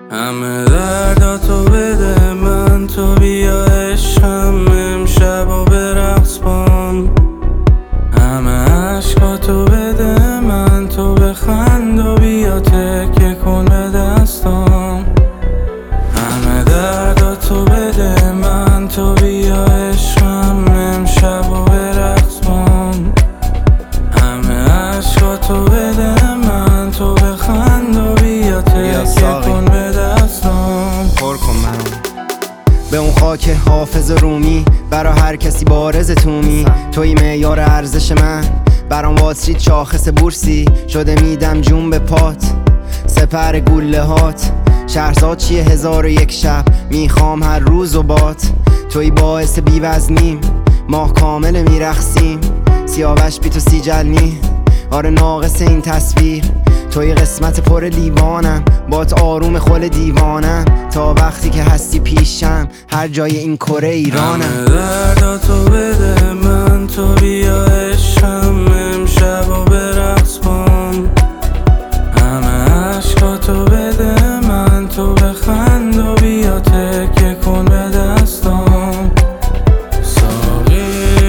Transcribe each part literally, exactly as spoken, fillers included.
همه درداتو بده من، تو بیا عشقم امشب و به رقص بام. همه عشقاتو بده من، تو بخند و بیا تکیه کن به دستام. همه درداتو بده من، تو بیا عشقم امشب و به رقص بام. همه عشقاتو بده من، تو بخند و بیا تکیه کن به دستام. پر کن منو به اون خاک حافظ رومی، برا هر کسی بارز تومی. توی معیار ارزش من، برام واترید شاخص بورسی شده میدم جون به پات. سپر گوله هات شهرزاد چیه هزار و یک شب، میخوام هر روز و بات. توی باعث بیوزنیم ماه کامل میرخسیم، سیاوش بی تو سی جلنی آره ناقص این تصویر. توی قسمت پر لیوانم بات آروم خل دیوانم، تا وقتی که هستی پیشم هر جای این کره ایرانم. همه درداتو بده من، تو بیا عشقم امشب و به رقص بام. همه عشقاتو بده من، تو بخند و بیا تکیه کن به دستام. ساقی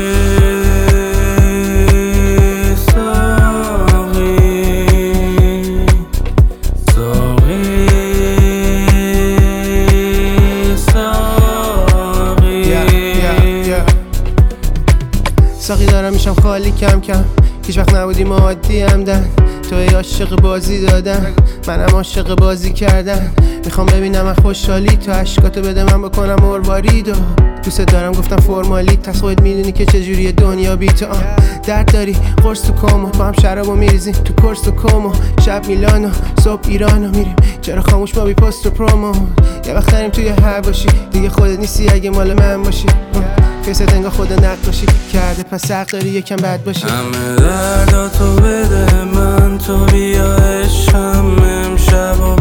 ساقی ساقی ساقی ساقی دارم میشم خالی کم کم، هیچ وقت نبودیم عادی همدن. توی عاشق بازی دادن، منم عاشق بازی کردن. میخوام ببینم من خوشحالی، تو عشقاتو بده من بکنم مروارید. و دوست دارم گفتم فرمالی، تس خودت میدونی که چجوریه دنیا بی تو. درد داری قرص تو کامو، با هم شرابو میریزیم تو کورس و کومو. شب میلانو صبح ایرانو میریم، چرا خاموش ما بی پست و پرومو. یه وقت داریم توی هر باشی، دیگه خودت نیستی اگه مال من باشی. فیست انگار خود نقاشی کرده، پس حق داری یکم بد باشی. همه درداتو بده من، تو بیا عشقم امشب و